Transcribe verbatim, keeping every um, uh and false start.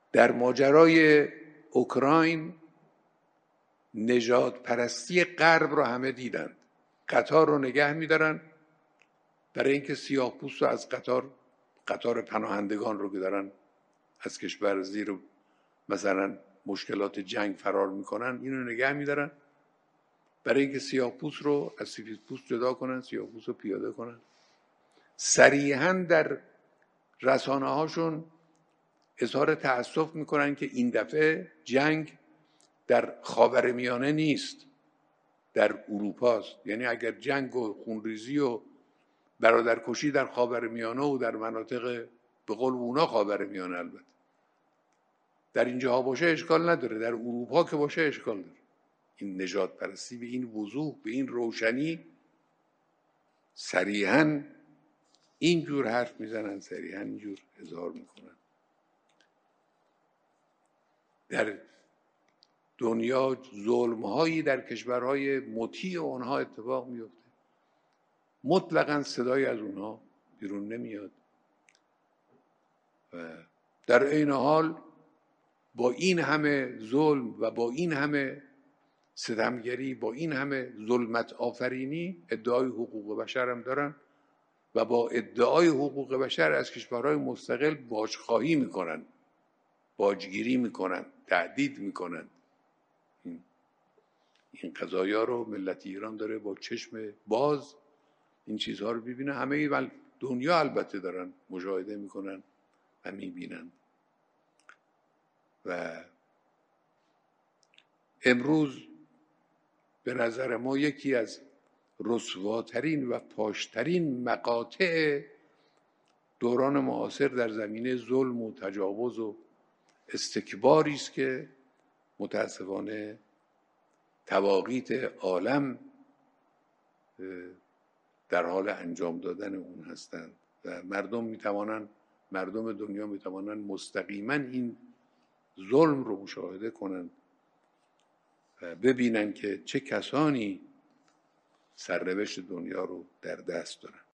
در ماجرای اوکراین نژاد پرستی غرب رو همه دیدند. قطار رو نگه می‌دارن برای اینکه سیاه‌پوست رو از قطار قطار پناهندگان رو که دارن از کشور زیر مثلا مشکلات جنگ فرار میکنن، اینو نگه میدارن برای اینکه سیاه‌پوست رو از سفیدپوست جدا کنن، سیاه‌پوست رو پیاده کنن. صریحاً در رسانه هاشون اظهار تأسف میکنن که این دفعه جنگ در خاورمیانه نیست، در اروپاست. یعنی اگر جنگ و خونریزی و برادرکشی در خاورمیانه و در مناطق به قول اونا خاورمیانه البته در اینجاها باشه اشکال نداره، در اروپا که باشه اشکال داره. این نژاد پرستی به این وضوح، به این روشنی صریحاً اینجور حرف میزنن، صریحاً اینجور اظهار میکنن. در دنیا ظلم‌هایی در کشورهای مطیع اونها اتفاق میفته، مطلقاً صدای از اونها بیرون نمیاد و در این حال با این همه ظلم و با این همه ستمگری، با این همه ظلمت آفرینی ادعای حقوق بشر هم دارن و با ادعای حقوق بشر از کشورهای مستقل باجخواهی میکنن، باجگیری میکنن، تهدید میکنن. این این قضایا رو ملت ایران داره با چشم باز این چیزها رو ببینه. همه دنیا البته دارن مشاهده میکنن و میبینن. و امروز به نظر ما یکی از رسواترین و پاشترین مقاطع دوران معاصر در زمینه ظلم و تجاوز و استکباری است که متاسفانه تواقیت عالم در حال انجام دادن اون هستند و مردم میتوانند مردم دنیا میتوانند مستقیما این ظلم رو مشاهده کنند و ببینن که چه کسانی سرنوشت دنیا رو در دست دارن.